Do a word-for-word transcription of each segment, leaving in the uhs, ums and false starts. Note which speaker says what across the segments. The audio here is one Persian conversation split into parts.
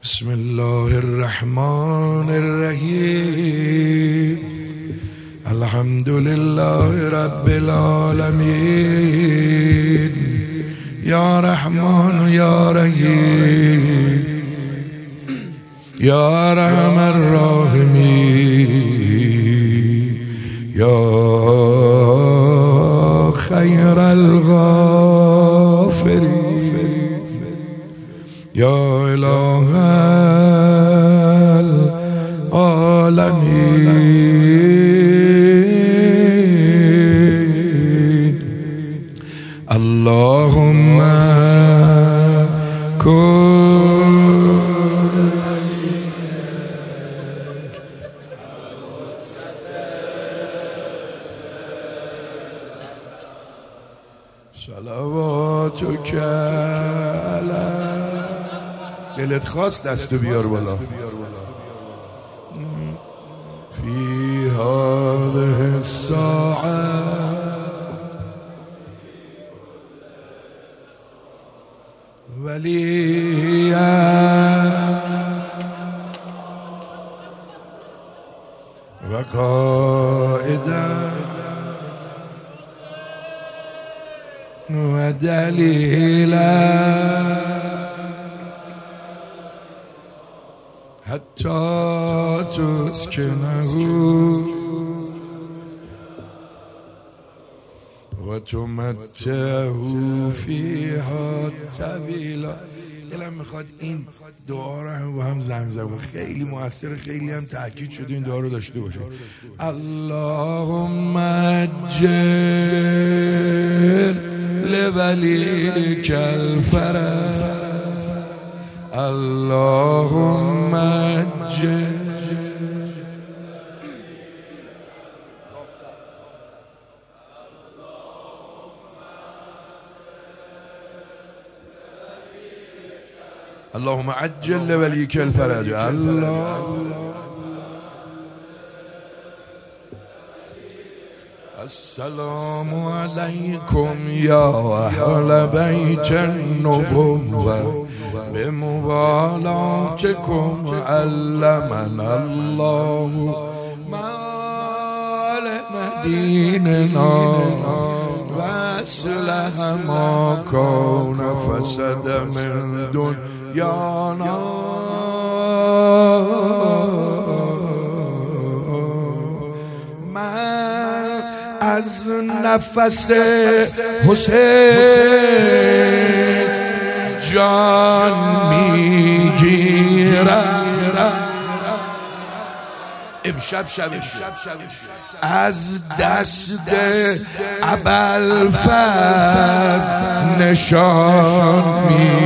Speaker 1: بسم الله الرحمن الرحيم الحمد لله رب العالمين يا رحمن يا رحيم يا رحم الراحمين يا خير الغافرين يا إله العالمين اللهم كن صلواتك على دلت خواست دستو بیار بالا في هذه الساعة وليا وقائدا ودليلا حتى تسكنه وتمتعه فيها طویلا. دلم میخواد این دعا رو هم با هم زمزم، خیلی موثر، خیلی هم تاکید شده این دعا رو داشته باشه. اللهم عجل لولیک الفرج اللهم عجل اللهم عجل لوليك الفرج الله السلام عليكم يا أهل بيت النبوة بموالاتكم علمنا الله مال مديننا وأصلح ما كان فسد من دنيانا من از نفس حسین جان میگیرم امشب شب از دست ابوالفضل نشان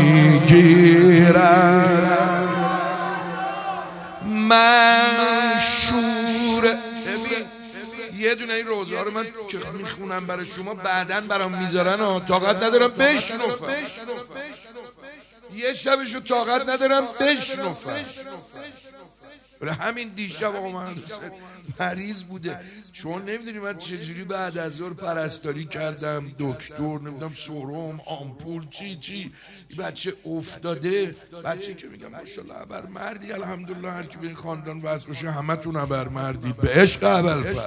Speaker 1: میگیرم منشور. یه دونه این روزها رو من که میخونم برای شما بعدن برام میذارن و طاقت ندارم بشنفم، یه شبشو طاقت ندارم بشنفم. همین دیشب آقا من مریض بوده، چون نمیدونی من چجوری بعد از ظهر پرستاری کردم، دکتر نمیدونم سرم آمپول چی چی، بچه افتاده، بچه که میگم ماشاءالله ابر مردی، الحمدلله هر کی به این خاندان وصل باشه همتون ابر مردی به عشق ابوالفضل.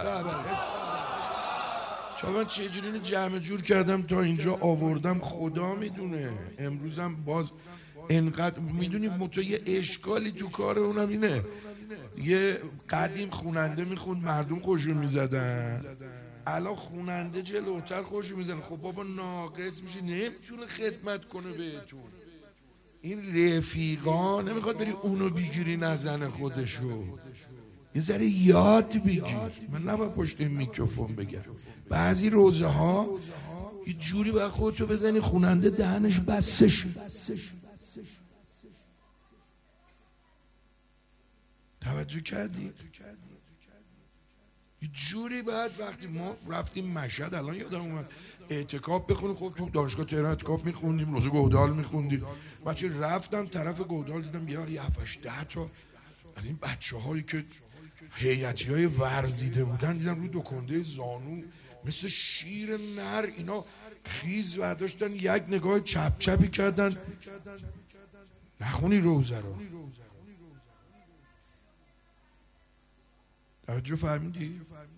Speaker 1: چون من چجوری اینو جمع جور کردم تا اینجا آوردم خدا میدونه. امروزم باز انقدر میدونی متو یه اشکالی تو کار اونم اینه، یه قدیم خوننده میخوند مردم خوشون میزدن، الان خوننده جلوتر خوشون میزنه. خب بابا ناقص میشه، نمیتونه خدمت کنه بهتون. این رفیقا نمیخواد بری اونو بگیری نزنه خودشو، یه ذره یاد بگیر. من نباید پشت این میکروفون بگم، بعضی روزه ها یه جوری باید خودتو بزنی خوننده دهنش بسته شه. توجه کردی؟ یه جوری بعد وقتی ما رفتیم مشهد، الان یادم اومد اعتکاف بخونیم. خب تو دانشگاه تهران اعتکاف میخوندیم، روز گودال میخوندیم. بچه رفتم طرف گودال دیدم یه هفتش ده تا از این بچه هایی که هیئتی های ورزیده بودن، دیدم رو دو کنده زانو مثل شیر نر اینا خیز برداشتن، یک نگاه چپ چپی کردن. نخونی روزه رو توجه فهمیدی؟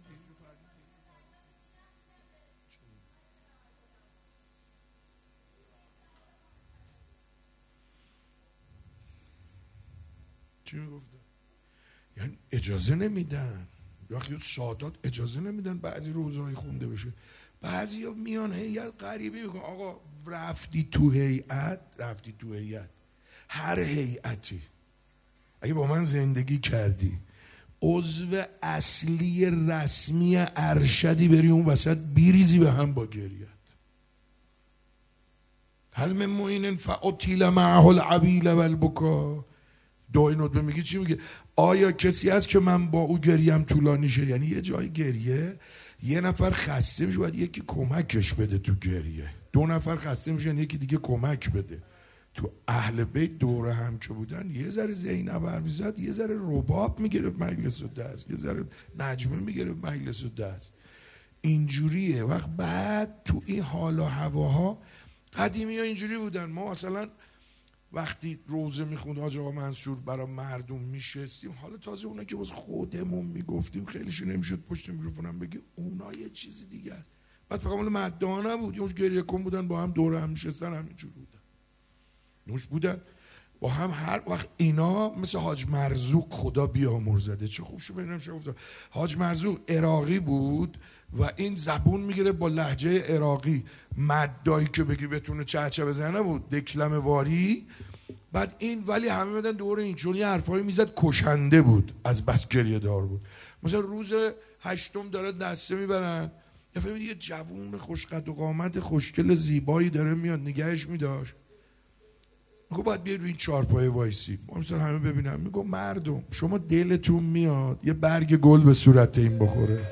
Speaker 1: چی میگفتن؟ یعنی اجازه نمیدن، وقتی سادات اجازه نمیدن بعضی روزهای خونده بشه. بعضی ها میان هیئت غریبی میگن آقا رفتی تو هیئت، رفتی تو هیئت، هر هیئتی اگه با من زندگی کردی عضو اصلی رسمی ارشدی بری اون وسط بیریزی به هم با گریت. هل من معین فاطیل معه العبیل و البکا. دعای ندبه میگه چی میگه؟ آیا کسی هست که من با او گریم طولانی شه؟ یعنی یه جای گریه یه نفر خسته میشه باید یکی کمکش بده تو گریه، دو نفر خسته میشن یکی دیگه کمک بده. تو اهل بیت دوره هم که بودن یه ذره زینب عرویزاد یه ذره رباب میگرفت مجلس و دست، یه ذره نجمه میگرفت مجلس و دست، اینجوریه. وقت بعد تو این حال و هواها قدیمی ها اینجوری بودن. ما مثلا وقتی روزه میخوند حاج آقا منصور برای مردم میشستیم، حالا تازه اونا که باز خودمون میگفتیم خیلیشون نمیشد پشت میکروفونم بگی اونا یه چیزی دیگه است. بعد فقط مال مدعا نبود، یه گریه کن بودن با هم دور هم میشستن همینجور بودن، نوش بودن با هم. هر وقت اینا مثل حاج مرزوق خدا بیامرزده، چه خوب شو ببینم چه گفتم. حاج مرزوق عراقی بود و این زبون میگیره با لهجه عراقی، مدایی که بگی بتونه چهچه بزنه بود، دکلمه واری. بعد این ولی همه بدن دور این چون یه حرفایی میزد کشنده بود، از بس گریه دار بود. مثلا روز هشتم داره دسته میبرن، یه فهمید یه جوون خوشقد و قامت خوشگل زیبایی داره میاد نگهش میداشت، میگو باید بیاید روی این چارپایه وایسی. ما مثلا همه ببینم، میگو مردم شما دلتون میاد یه برگ گل به صورت این بخوره؟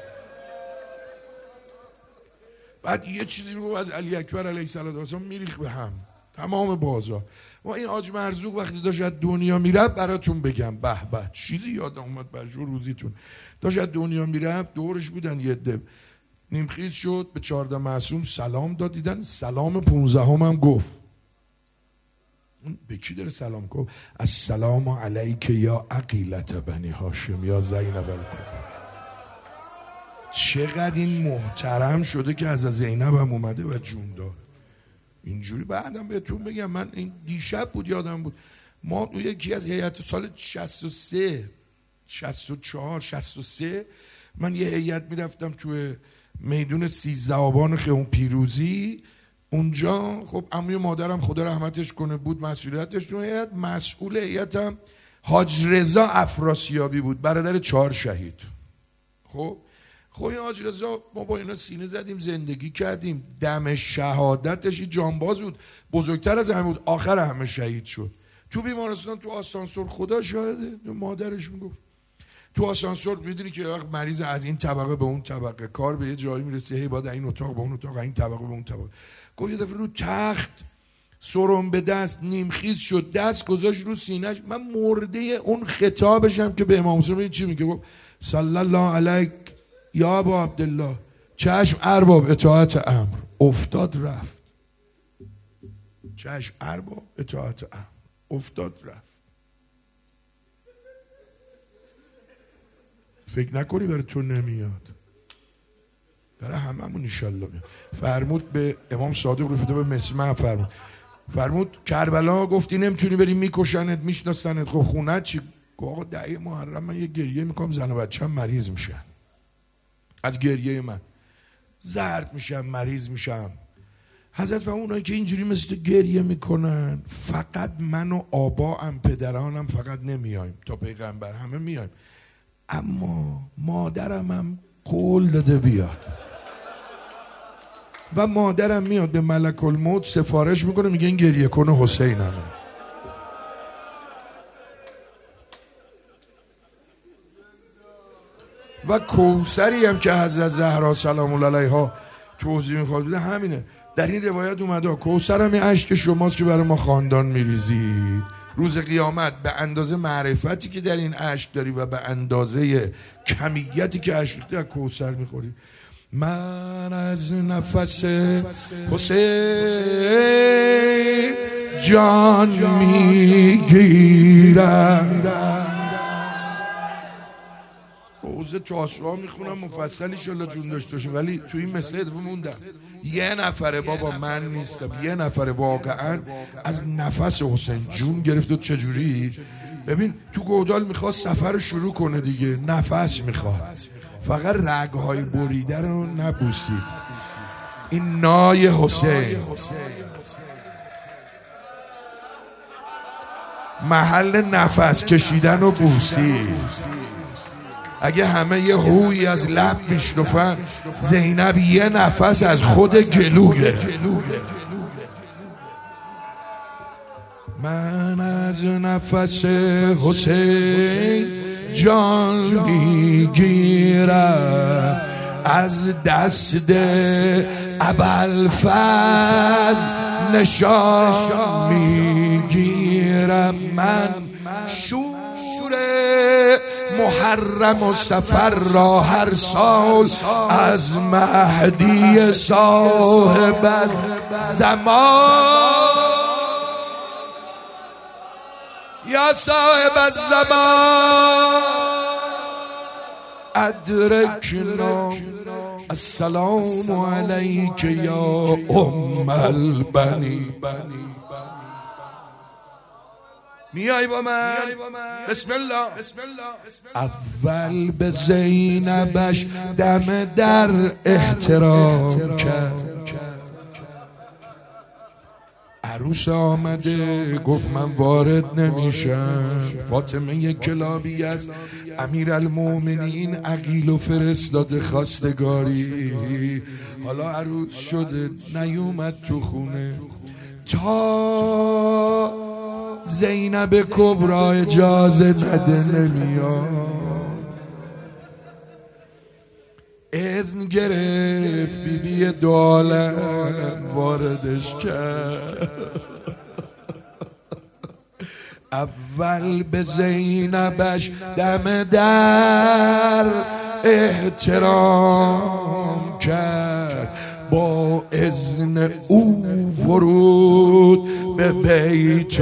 Speaker 1: بعد یه چیزی میگو از علی اکبر علیه السلام میریخ به هم تمام بازار. ما این حاج مرزوق وقتی داشت از دنیا میره براتون بگم، به به چیزی یادم اومد برجور روزیتون، داشت از دنیا میره دورش بودن یه عده، نیمخیز شد به چهارده معصوم سلام داد، دیدن سلام پونزدهم هم گفت. اون به کی داره سلام گفت؟ السلام علیک یا عقیلة بنی هاشم یا زینب الکبری. چقدر این محترم شده که از زینب هم اومده و جون داد اینجوری. بعدم بهتون بگم من این دیشب بود یادم بود، ما یکی از هیئت سال شصت و سه شصت و چهار شصت و سه من یه هیئت میرفتم توی میدون سیزده آبان خیابون پیروزی اونجا. خب عموی مادرم خدا رحمتش کنه بود مسئولیتش تو هیئت، مسئول هیئتم حاج رضا افراسیابی بود، برادر چهار شهید. خب خب این حاج رضا ما با اینا سینه زدیم زندگی کردیم، دم شهادتش جانباز بود، بزرگتر از همه بود، آخر همه شهید شد. تو بیمارستان تو آسانسور خدا شاهده، مادرش میگفت تو آسانسور میدونی که وقت مریض از این طبقه به اون طبقه کار به یه جایی میرسه، هی باید این اتاق به اون اتاق، این طبقه به اون طبقه. گفت یه دفعه رو تخت سرم به دست نیمخیز شد، دست گذاشت رو سینه‌اش، من مرده اون خطابشم که به امام حسین چی میگه، گفت صلی الله علیک یا ابا عبدالله، چشم ارباب اطاعت امر. افتاد رفت، چشم ارباب اطاعت امر، افتاد رفت. فکر نکنی برای تو نمیاد، برای هممون انشالله میاد. فرمود به امام صادق رفیده به مسمع، فرمود فرمود کربلا گفتی نمیتونی بری میکشنت میشناسنت، خب خونت چی؟ آقا دعیه محرم من یه گریه میکنم زن و بچه هم مریض میشن، از گریه من زرد میشم مریض میشم. حضرت فرمود اونایی که اینجوری مثل تو گریه میکنن فقط من و آباام پدرانم فقط نمیایم تا پیغمبر، همه میایم، اما مادرم هم قول داده بیاد و مادرم میاد به ملک الموت سفارش میکنه، میگه این گریه کنه حسینمه. و کوثری هم که حضرت زهرا سلام الله علیها توضیح میخواد بده همینه. در این روایت اومده کوثر هم اشک شماست که برای ما خاندان میریزید، روز قیامت به اندازه معرفتی که در این اشک داری و به اندازه کمیتی که اشک داری کوثر میخوری. من از نفس حسین جان میگیرم. حوزه تاسوعا میخونم مفصل ایشالله جون داشته باشیم، ولی تو این مثل ادوه موندم. یه نفره بابا، من نیستم، یه نفره واقعا از نفس حسین جون گرفت. و چجوری؟ ببین تو گودال میخواد سفر رو شروع کنه دیگه، نفس میخواد، فقط رگهای بریده رو نبوسید. این نای حسین محل نفس کشیدن و بوسید. اگه همه یه هوی از لب میشنفن، زینب یه نفس از خود گلوگه. من از نفس حسین جان میگیرم، از دست ابوالفضل نشان میگیرم. من شور محرم و سفر را هر سال از مهدی صاحب از زمان، یا صاحب الزمان ادرکنا. السلام علیک یا ام البنی. میای با من؟ بسم الله. اول به زینبش دم در احترام کرد. عروس آمده گفت من وارد نمیشم. فاطمه یک کلابی از امیرالمومنین عقیل و فرستاده خواستگاری. حالا عروس شده نیومد تو خونه تا زینب کبرا اجازه نده نمیاد. اذن گرفت بی بی دو عالم واردش کرد. اول به زینبش دم در احترام کرد، با اذن او ورود به بیت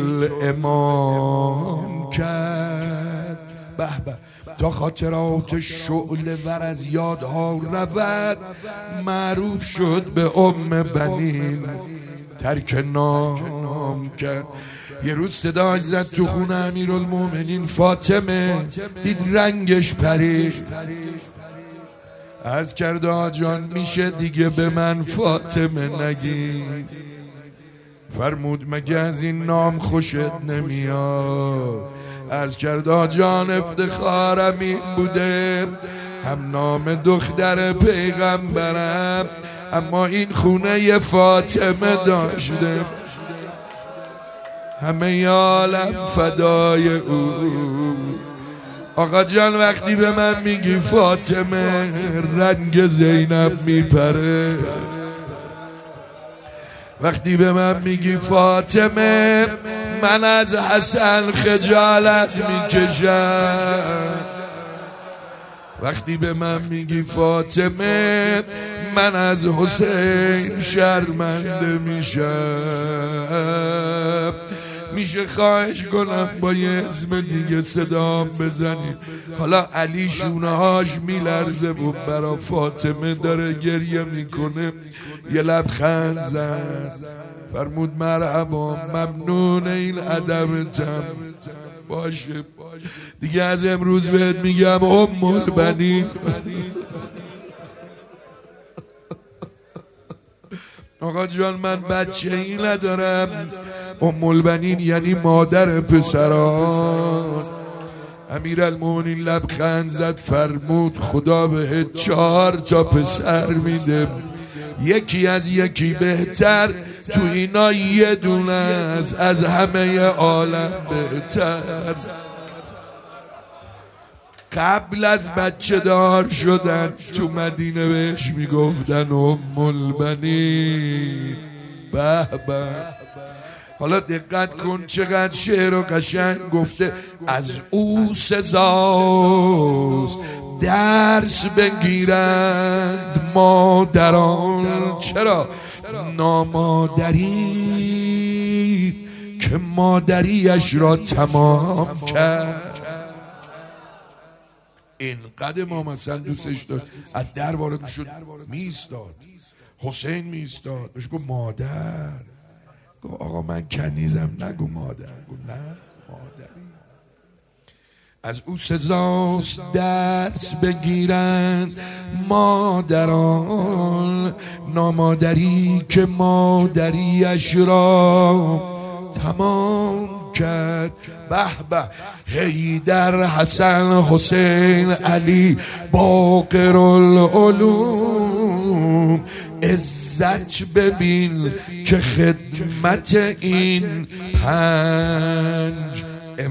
Speaker 1: الامام کرد. به به تا خاطرات شعله ور از یادها رود، معروف شد به ام بنین، ترک نام کرد. یه روز صداش زد تو خونه امیرالمومنین فاطمه، دید رنگش پرید. عرض کرد آقا جان میشه دیگه به من فاطمه نگی؟ فرمود مگه از این نام خوشت نمیاد؟ عرض کرد آقا جان افتخارم این بوده، هم نام دختر پیغمبرم، اما این خونه ی فاطمه داشته، همه عالم فدای او. آقا جان وقتی به من میگی فاطمه، رنگ زینب میپره. وقتی به من میگی فاطمه، من از حسن خجالت میکشم. وقتی به من میگی فاطمه، من از حسین شرمنده میشم. میشه خواهش کنم با یه اسم دیگه صدام بزنی؟ حالا علی شونه هاش میلرزه و برا فاطمه داره گریه میکنه. یه لبخند زد، فرمود مرحبا، ممنون این ادبتم. باشه دیگه از امروز بهت میگم ام البنین. آقا جان من بچه ای ندارم. ام البنین یعنی مادر پسران. امیرالمومنین لبخند زد، فرمود خدا بهت چهار تا پسر میده، یکی از یکی بهتر، تو اینا یه دونه است از همه عالم بهتر. قبل از بچه دار شدن تو مدینه بهش میگفتن ام البنین. به به حالا دقت کن چقدر شعر و قشنگ گفته. از او سزاست درس بگیرند مادران، چرا نامادری که مادریش را تمام کرد. اینقدر امام حسن دوستش داشت از در وارد میشد میستاد، حسین میستاد، بهش گفت مادر. گفت آقا من کنیزم، نگو مادر. گفت نه مادری. از او سزاست درس بگیرن مادران، نامادری که مادریش را تمام کرد. به به حیدر حسن حسین علی باقر العلوم، عزت ببین که خدمت این پنج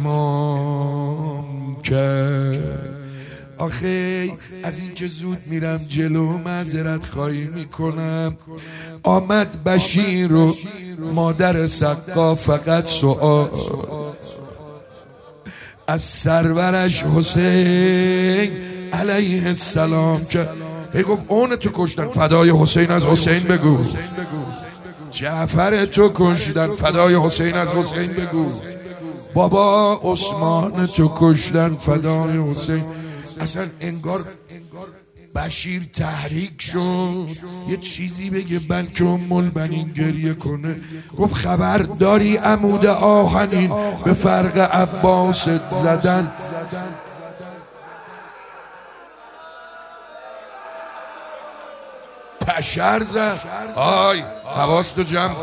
Speaker 1: امام کرد. آخه از این که زود میرم جلو معذرت خواهی میکنم. آمد بشیر و مادر سقا فقط سؤال از سرورش حسین علیه السلام که هی گفت اون تو کشتن، فدای حسین از حسین بگو. جعفر تو کشتن، فدای حسین از حسین بگو. بابا عثمان تو کشتن، فدای حسین. اصلا انگار بشیر تحریک شد یه چیزی بگه بلکه ام البنین گریه کنه. گفت خبر داری عمود آهنین به فرق عباس زدن. پشر زد. آی حواس تو جمع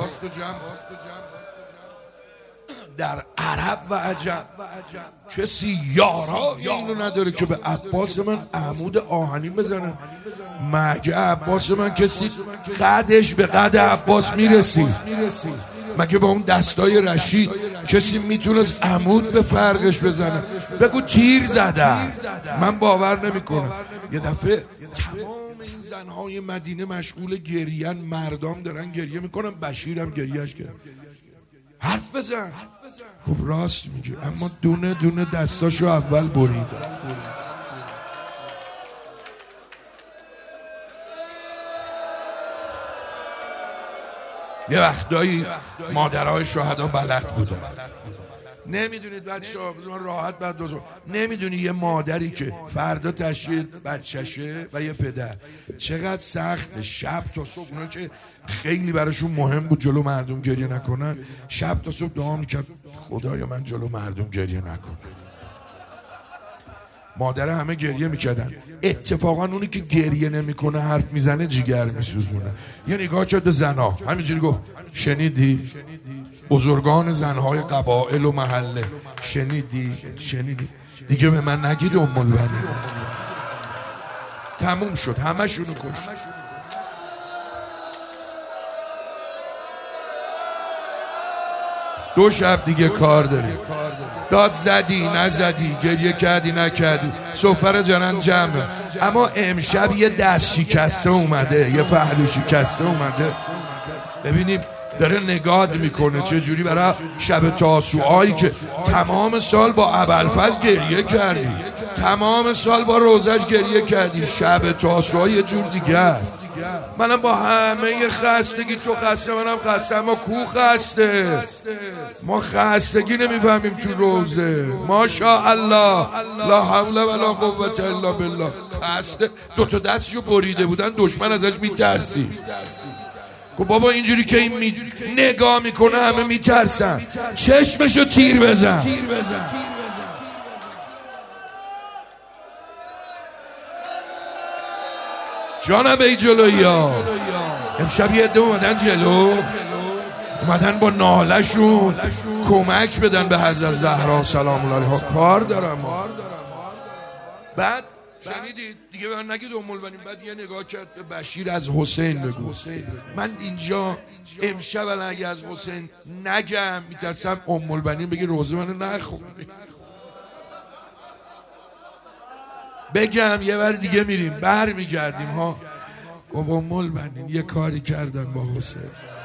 Speaker 1: در عرب و عجم کسی یارا اینو نداره که به عباس من عمود آهنین بزنه. مگه عباس من کسی قدش به قد عباس میرسید؟ مگه با اون دستای رشید کسی میتونست عمود به فرقش بزنه؟ بگو تیر زدن. من باور نمیکنم. یه دفعه تمام این زنهای مدینه مشغول گریهن، مردم دارن گریه میکنن، بشیرم گریهش کرد. حرف بزن. گفت راست میگه، اما دونه دونه دستاشو اول برید. یه وقتایی مادرهای شهدا بلد بودن. نمیدونید بچه‌ها، بذار راحت بعد دوزو. نمیدونی یه مادری که فردا تشریح بچه‌شه و یه پدر چقدر سخته شب تا صبح، اونا که خیلی براشون مهم بود جلو مردم گریه نکنن، شب تا صبح دعا میکرد خدایا من جلو مردم گریه نکنم. مادر همه گریه میکردن. اتفاقا اونی که گریه نمیکنه حرف میزنه جیگر میسوزونه. یه نگاه کرد به زنها، همینجوری گفت شنیدی؟ بزرگان زنهای قبائل و محله، شنیدی؟ شنیدی؟ دیگه به من نگید ام البنین. تموم شد، همه شونو کشت. دو شب دیگه کار داری. داد زدی نزدی، گریه کردی نکردی، سفره جانن جمعه. اما امشب یه دست شکسته اومده، یه پهلو شکسته اومده. ببینیم داره نگاه میکنه چه جوری برای شب تاسوعایی که تمام سال با ابوالفضل گریه کردی، تمام سال با روزش گریه کردی، شب تاسوعا یه جور دیگه است. منم با همه خستگی، تو خسته منم خسته، اما کو خسته؟ ما خستگی نمیفهمیم تو روزه. ماشاءالله لا حول ولا قوة الا بالله. خسته دوتا دستشو بریده بودن، دشمن ازش میترسی. گفت بابا اینجوری که این می... نگاه میکنه همه میترسن، چشمشو تیر بزن. جانب ای جلویی ها، امشب یه عده اومدن جلو، اومدن با نالشون کمک بدن به حضرت زهرا سلام الله علیها. کار دارم. بعد شنیدید دیگه به من نگید ام البنین. بعد یه نگاه کرد به بشیر از حسین بگو. من اینجا امشب اگه از حسین نگم میترسم ام البنین بگی روزه منو نخوندی. بگم یه بار دیگه میریم بر میگردیم ها. گفت ام البنین یه کاری کردن با حسین،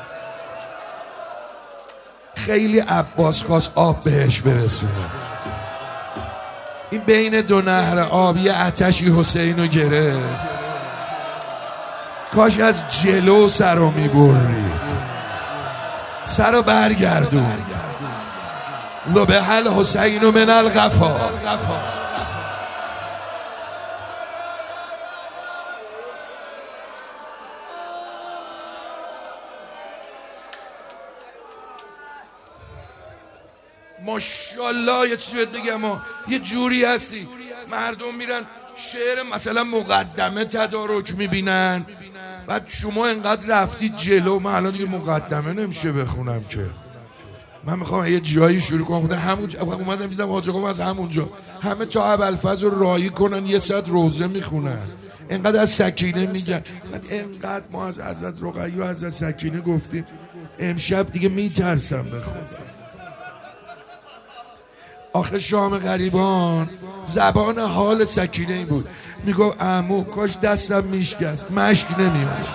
Speaker 1: خیلی عباس خواست آب بهش برسونه. این بین دو نهر آب یه آتشی حسین رو گرفت. کاش از جلو سر رو میبرید، سر رو برگردون. لبه حل حسین من الغفا. ماشاءالله. یه چیزی بهت بگم، ما یه جوری هستی مردم میرن شعر مثلا مقدمه تدارک میبینن، بعد شما انقدر رفتی جلو، من الان دیگه مقدمه نمیشه بخونم که، من میخوام یه جایی شروع کنم. خدا همونجا اومدم دیدم حاج آقا از همونجا همه تا ابوالفضل رو راهی کنن یه صد روزه میخونن، انقدر از سکینه میگن. بعد انقدر ما از حضرت رقیه و حضرت سکینه گفتیم، امشب دیگه میترسم بخونم. آخه شام غریبان زبان حال سکینه این بود، میگو عمو کاش دستم میشکست، مشک نمیاد.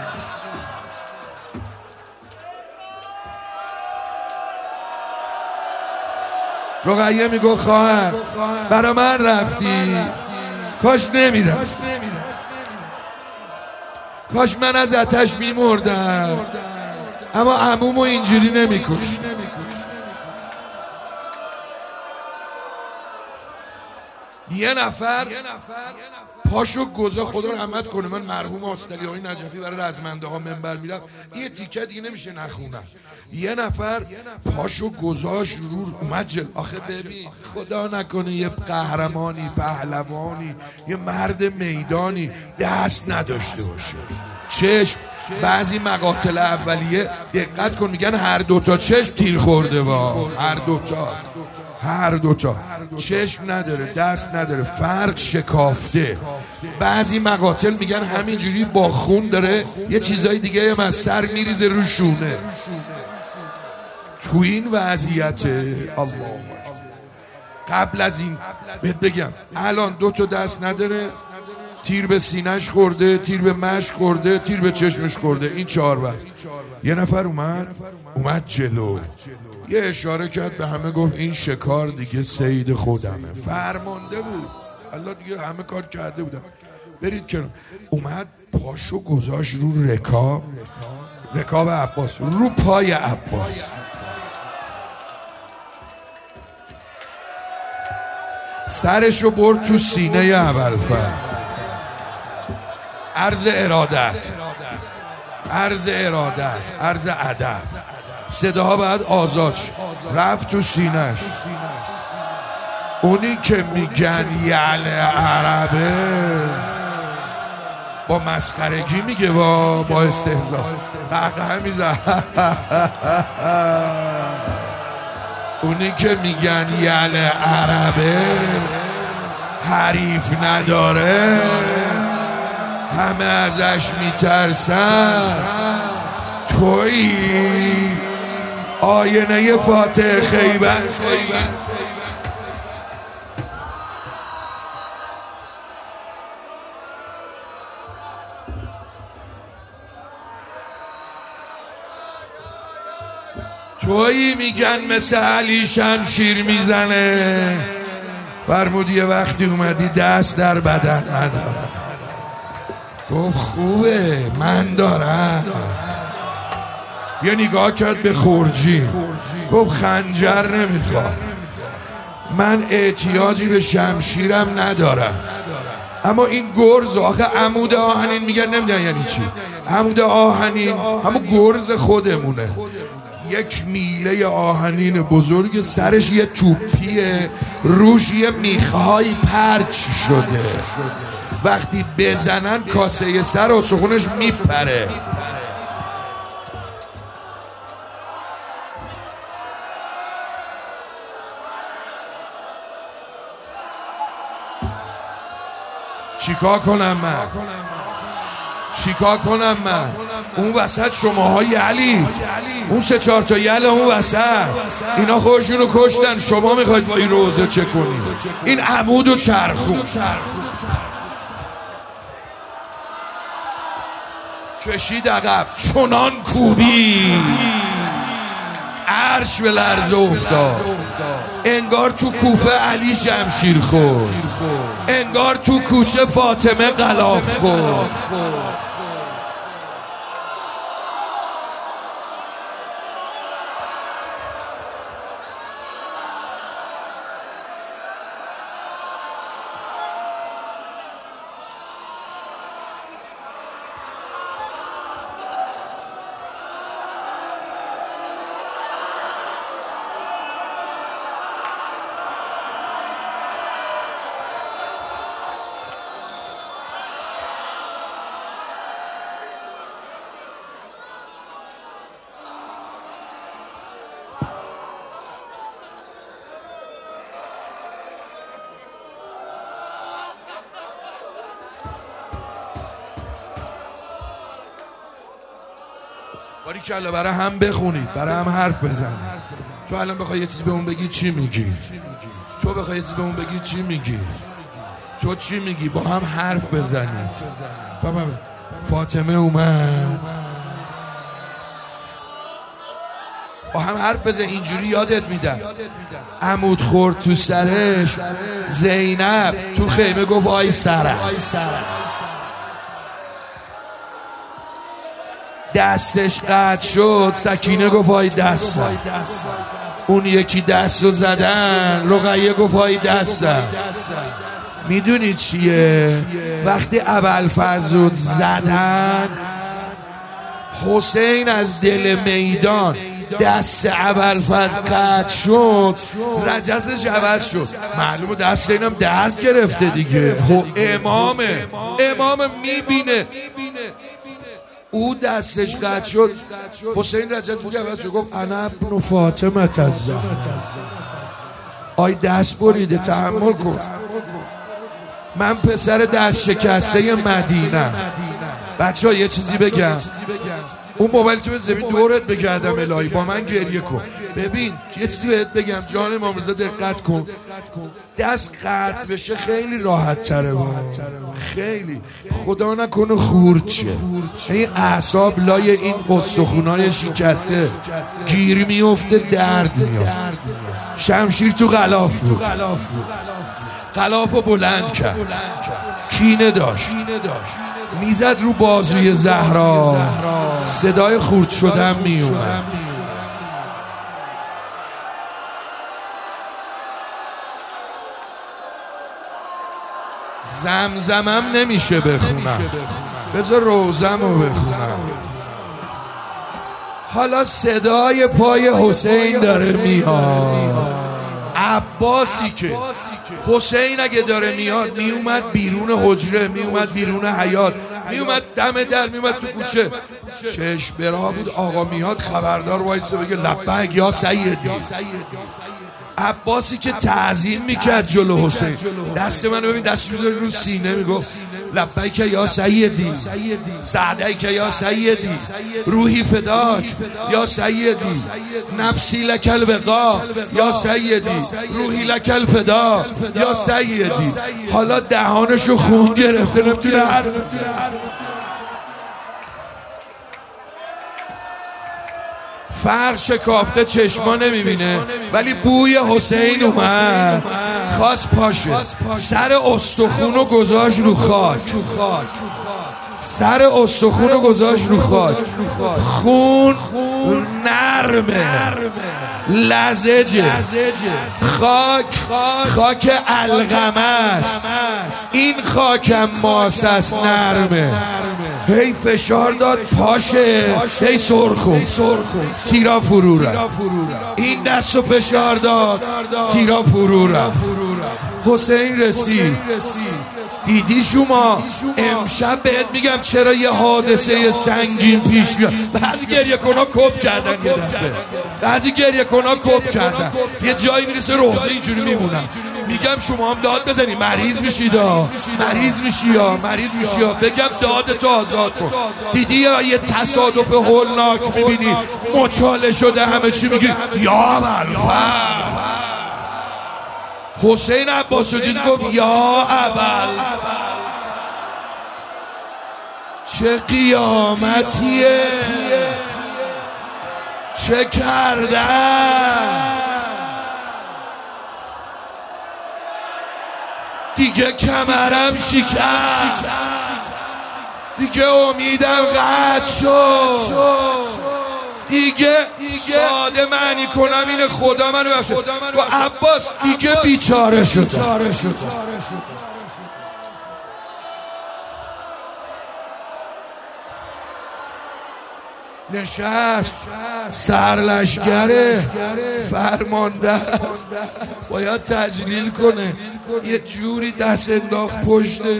Speaker 1: رقیه میگو خواهر برا من رفتی، کاش نمیرفت، کاش من از آتش میمردم، اما عمومو اینجوری نمیکش. یه نفر پاشو گذا، خدا رحمت کنه، من مرحوم آستری های نجفی برای رزمنده ها منبر میرم، یه تیکه دیگه نمیشه نخونم. یه نفر پاشو گذاش رو اومد جل. آخه ببین خدا نکنه یه قهرمانی، پهلوانی، یه مرد میدانی دست نداشته باشه، چشم. بعضی مقاتل اولیه دقت کن میگن هر دوتا چشم تیر خورده، با هر دوتا هر دوتا چشم نداره، دست نداره، فرق شکافته. بعضی مقاتل میگن همینجوری با خون داره یه چیزای دیگه هم از سر میریزه رو شونه. تو این وضعیت الله قبل از این بهت بگم الان دو تا دست نداره، تیر به سینهش خورده، تیر به مشک خورده، تیر به چشمش خورده، این چهار بس. یه نفر اومد اومد جلو، یه اشاره کرد به همه، گفت این شکار دیگه سید خودمه، فرمانده بود، الله دیگه همه کار کرده بودم، برید کنار. اومد پاشو گذاشت رو رکاب، رکاب عباس، رو پای عباس. سرشو برد تو سینه ابوالفضل. عرض ارادت، عرض ارادت، عرض ادب، صداها باید آزاد شد. رفت تو سینهش. اونی که میگن یعل عربه با مسخرگی میگه، با با استهزا قهقه میزن. اونی که میگن یعل عربه حریف نداره، همه ازش میترسن، تویی آینه فاتح خیبر تویی. تویی میگن مثل علی شمشیر میزنه. فرمود یه وقتی اومدی دست در بدن ندارم. گفت خوبه من دارم. یه نگاه کرد به خورجی، گفت خنجر نمیخوام، من احتیاجی به شمشیرم ندارم، اما این گرز، آخه عمود آهنین میگن نمیدن یعنی چی، عمود آهنین همون گرز خودمونه، یک میله آهنین بزرگ، سرش یه توپیه، روش یه میخهای پرچ شده، وقتی بزنن کاسه سر و سخونش میپره. چیکار کنم من؟ چیکار کنم من؟ اون وسط شماها یلی، اون سه چهار تا یل اون وسط، اینا خودشون رو کشتن، شما میخواید با این روزه چه کنید؟ این عمود و چرخون کشید عقب، چنان کوبی عرش به لرزه افتاد، انگار تو کوفه علی شمشیر خورد، انگار تو کوچه فاطمه غلاف خورد. باری کلا برای هم بخونید، برای هم حرف بزنید. تو الان بخوای یه چیزی به اون بگی چی میگی؟ تو بخوای یه چیزی به اون بگی چی میگی؟ تو چی میگی؟ با هم حرف بزنید. بابا فاطمه اومد، با هم حرف بزن. اینجوری یادت میدم عمود خورد تو سرش، زینب تو خیمه گفت آی سرم. دستش قطع شد، سکینه گفت آی دستم. اون یکی دست رو زدن، رقیه گفت آی دستم. میدونی چیه؟ وقتی ابوالفضل رو زدن، حسین از دل میدان دست ابوالفضل قطع شد، رجزش عوض شد. معلومه دست اینم درد گرفته دیگه. امامه امامه میبینه او دستش قطع شد، حسین رجزش عوض شد، گفت انا ابن فاطمه الزهرا. آی دست بریده، تحمل کن، من پسر دست شکسته مدینه. بچه ها یه چیزی بگم، اون موبایل تو به زمین دورت بگردم الهی، با من گریه کن. ببین یه چیزی بهت بگم جان امام رضا، دقت کن. دست قطع بشه خیلی راحت تره با. خیلی خدا نکنه خورد شه، این اعصاب لای این استخونای شکسته گیر میفته، درد میاد. شمشیر تو غلاف بود، غلافو بلند کرد، کینه داشت، میزد رو بازوی زهرا، صدای خورد شدن میومد. زمزمم نمیشه بخونم، بذار روزمو بخونم. حالا صدای پای حسین داره میاد. عباسی که حسین اگه داره میاد میومد بیرون حجره، میومد بیرون حیاط، میومد دم در، میومد تو کوچه. چشم برا بود آقا میاد خبردار وایسه بگه لبیک یا سیدی. عباسی که تعظیم میکرد جلو حسین، دست منو ببین، دست رو رو سینه میگفت لبیک یا سیدی، سعدیک یا سیدی، روحی فداک یا سیدی، نفسی لک الوقا یا سیدی، روحی لک الفدا یا سیدی. حالا دهانشو خون گرفته، نمیتونه حرف بزنه. فرق شکافته، چشما نمیبینه، ولی بوی حسین اومد، خواست پاشه، سر استخونو گذاشت رو خاک، سر استخونو گذاشت رو خاک. خون نرمه، لزجه، خاک خاک علقمه است، این خاکم ماس است، نرمه. هی فشار داد پاشه، هی سرخو تیرا فرو رفت. این دستو فشار داد، تیرا فرو رفت. حسین رسید. دیدی شما امشب بهت میگم چرا یه حادثه سنگین پیش میاد. بعضی گریه کنا کپ کردن، یه دفعه بعضی گریه کنا کپ کردن، یه جایی میرسه روزه اینجوری میمونن. میگم شما هم داد بزنی، مریض میشید، مریض میشی یا مریض میشی یا بگم دادتو آزاد کن. دیدی یه تصادف هولناک میبینی، مچاله شده، همه چی میگی یا ابوالفضل. حسین عباس دید گفت یا ابوالفضل، چه قیامتیه، چه کردن. دیگه کمرم شکست، دیگه امیدم قطع شد، دیگه ساده معنی کنم اینه خدا منو بخشه. و عباس دیگه بیچاره شد. نشست، سرلشگره، فرمانده است، باید تجلیل کنه. یه جوری دست انداخت پشته،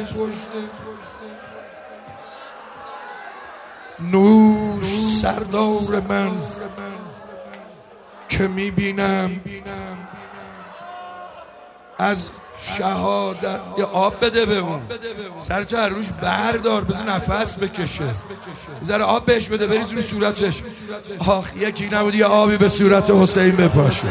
Speaker 1: نوش سردار من که میبینم از شهادت. یه آب بده به اون، سرتو از روش بردار، بذار نفس بکشه، ذره آب بهش بده بریز روی صورتش. آخ یکی نبود یه آبی به صورت حسین بپاشه.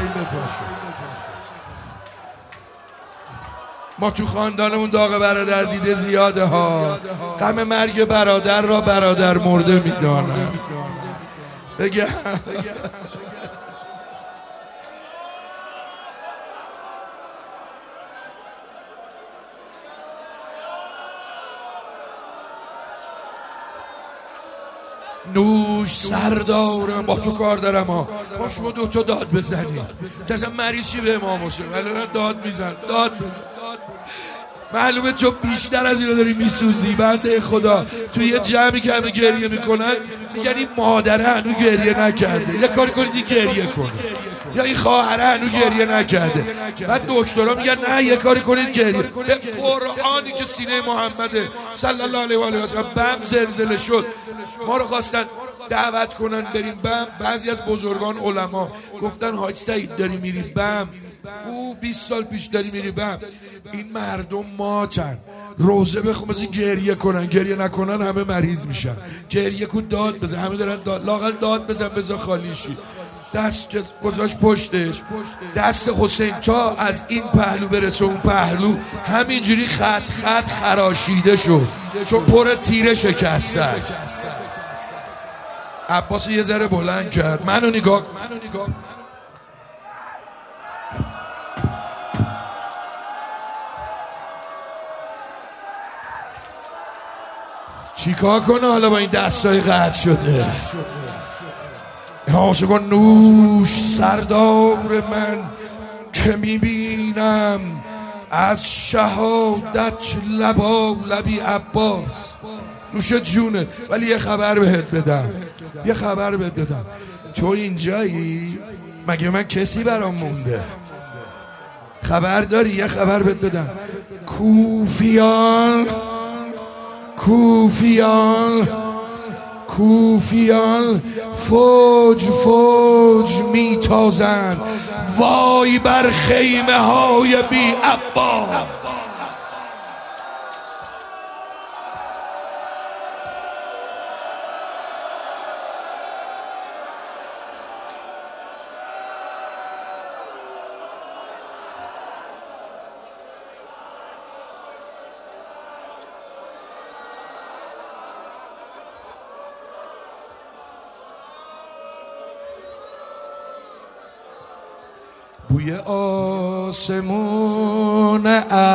Speaker 1: ما تو خاندانمون داغ برادر دیده زیاده ها، غم مرگ برادر را برادر مرده میدانم. بگم نوش سردارم، با تو کار دارم ها. با شما دوتا داد بزنید، اصلا مریض چی به امام حسین ولی داد میزن، داد بزن. معلومه تو بیشتر از اینو داری میسوزی. بنده خدا توی یه جمعی که همه گریه میکنن میگن این مادره هنو گریه نکرده، یه کاری کنید این گریه کنه، یا این خواهره هنو گریه نکرده. بعد دکترها میگن نه یه کاری کنید گریه. به قرآنی که سینه محمده صلی الله علیه و آله و سلم بم زلزله شد، ما رو خواستن دعوت کنن بریم بم. بعضی از بزرگان علما گفتن حاج سعید داری میری بم، او بیست سال پیش داری میری بم. این مردم ماتن، روزه بخون بزن گریه کنن، گریه نکنن همه مریض میشن. گریه کن داد بزن، همه دارن داد، لااقل داد بزن بزن خالی شی. دست گذاشت پشتش، دست حسین تا از این پهلو برسه اون پهلو همینجوری خط خط خراشیده شد چون پر تیره شکسته است. عباس یه ذره بلند کرد، منو نگاه کن. چیکار کنه حالا با این دستای قطع شده؟ حاشا کن نوش سردار من که میبینم از شهادت لبا لبی عباس. نوش جونه. ولی یه خبر بهت بدم، یه خبر بهت بدم. تو اینجایی؟ مگه من کسی برام مونده؟ خبر داری؟ یه خبر بهت بدم. کوفیان کوفیان کوفیان فوج فوج میتازن، وای بر خیمه های بی عباس. بوی آسمون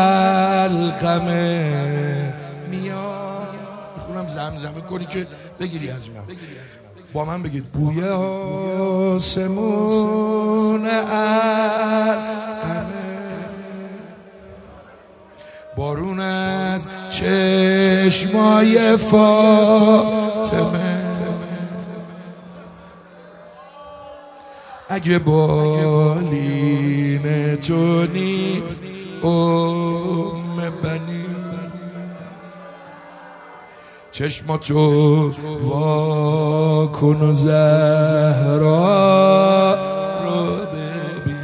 Speaker 1: القمه میاد. میخونم زمزمه کنی که بگیری از من، با من بگید. بوی آسمون القمه، بارون از چشمای فاطمه. اگه بالین تو نیست ام بنی، چشماتو وا کن و زهرا رو ببین.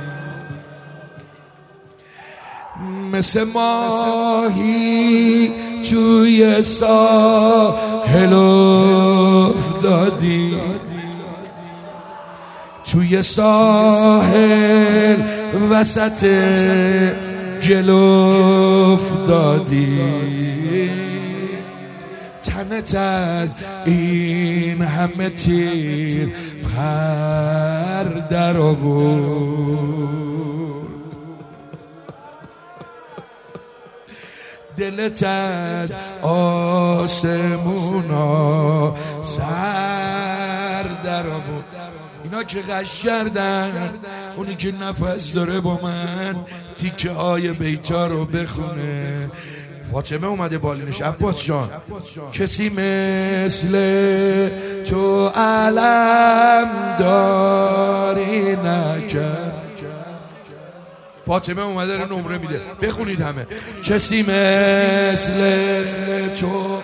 Speaker 1: مثل ماهی توی ساحل افتادی، توی ساحل وسط گل افتادی. تنت از این همه تیر پر در آورد، دلت از آسمونا سر در آورد. اینا که غش کردن، اونی که نفس داره با من تیکه های بیتا رو بخونه. فاطمه اومده بالینش. عباس جان کسی مثل تو علم داری نکرد. فاطمه اومده رو نمره میده، بخونید همه. کسی مثل تو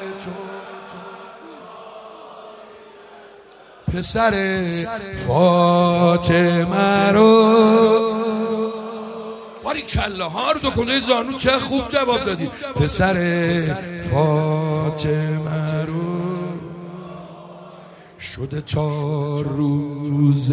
Speaker 1: پسر فاطمه رو. باری باری کلا هار دو کنده زانو چه خوب جواب دادی. پسر فاطمه رو شده تا روز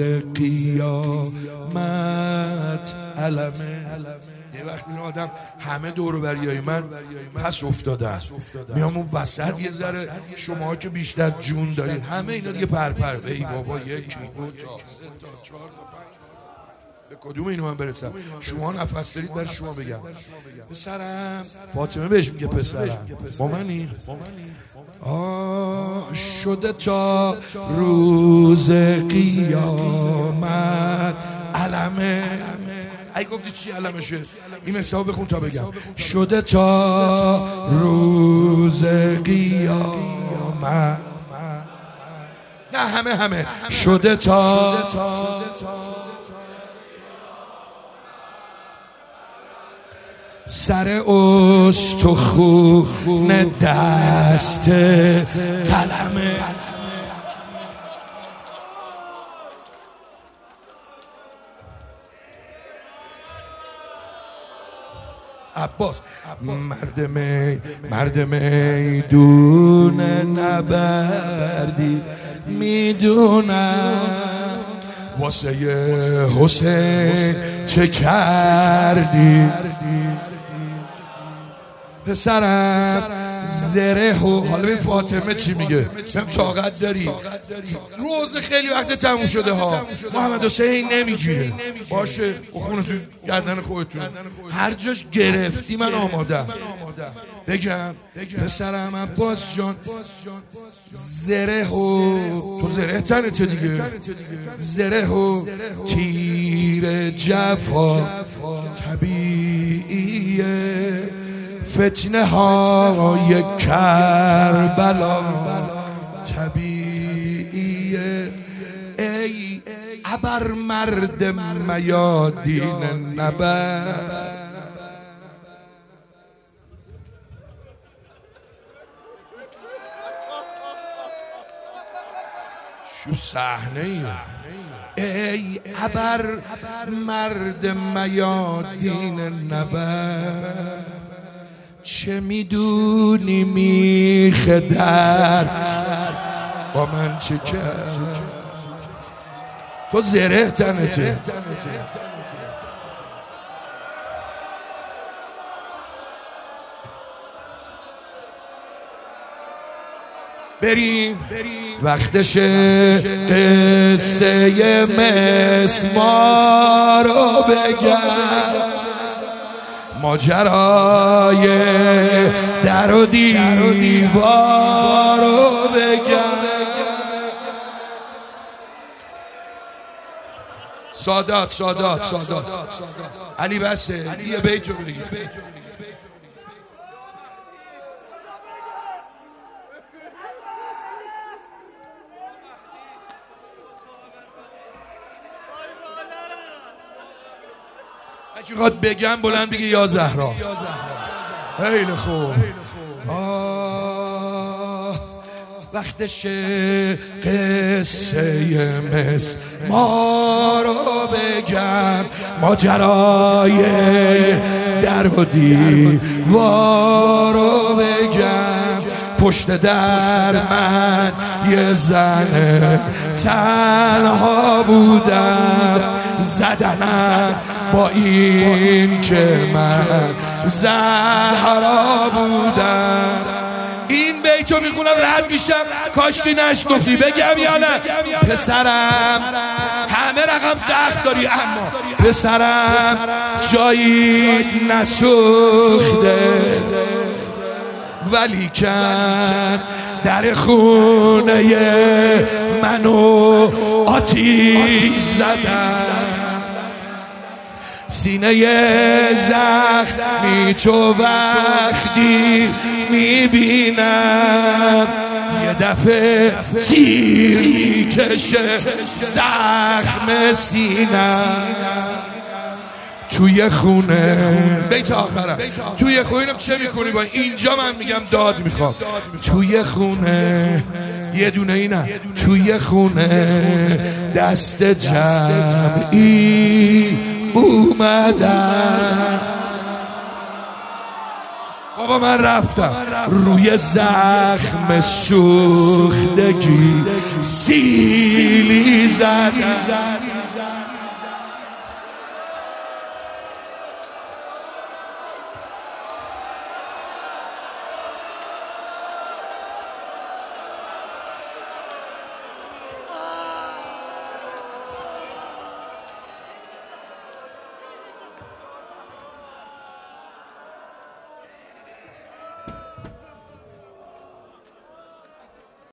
Speaker 1: قیامت علمه. یه وقت این آدم همه دور بریای من پس افتادن، میام اون وسط یه ذره شما که بیشتر جون دارید همه اینا دیگه پرپر. ای بابا یکی دو تا سه تا چهار تا پنج به کدوم اینو من برسم؟ شما نفس دارید برای شما بگم. پسرم فاطمه بهش میگه پسرم با منی؟ آه شده تا روز قیامت علمه. ای گفتی چی علمشه؟ این مثال بخون تا بگم. شده تا روز قیامت، نه همه همه شده تا سر استخون دست قلمه. عباس مرد می مرد میدون نبردی میدونم واسه حسین چه کردی. پسرم زره و حالا به فاطمه چی میگه؟ هم طاقت داری؟ روز خیلی وقت تموم شده ها، محمد حسین نمیگیره. باشه بخونه تو گردن خودتون، هر جاش گرفتی من آمادم. بگم پسرم عباس جان زره و تو زره تنته دیگه، زره و تیر جفا طبیعیه، فتنه های کربلا طبیعیه. ای ابر مرد میادین نبر. شو صحنه ای. ای ابر مرد میادین نبر، چه میدونی میخ در با من چه کرد؟ تو زره تنته. بریم وقتشه قصه مسمار رو بگم، ماجرای در و دیوار رو بگم. سادات سادات سادات علی بسه یه بیتو بگی. اگه قد بگم بلند بگی یا زهرا. خیلی خوب. آه وقتشه قصه مسمار رو بگم، ماجرای در و دیوار رو بگم. پشت در من یه زن تنها بودم، زدنم با این که من زهرا بودم. این بیتو میخونم رد میشم کاشکی نشنفی. بگم یا نه؟ پسرم همه رقم زخم داری اما پسرم جایی نسوخته، ولی کن در خونه منو آتیش زدن. سینه زخمی تو وقتی میبینم یه دفعه تیر میکشه زخم سینم. توی خونه بیت آخرم توی خونه چه میکنی با اینجا؟ من میگم داد میخوام. توی خونه یه دونه اینه، توی خونه دست جمعی اومدم. بابا من رفتم روی زخم سوختگی سیلی زدم.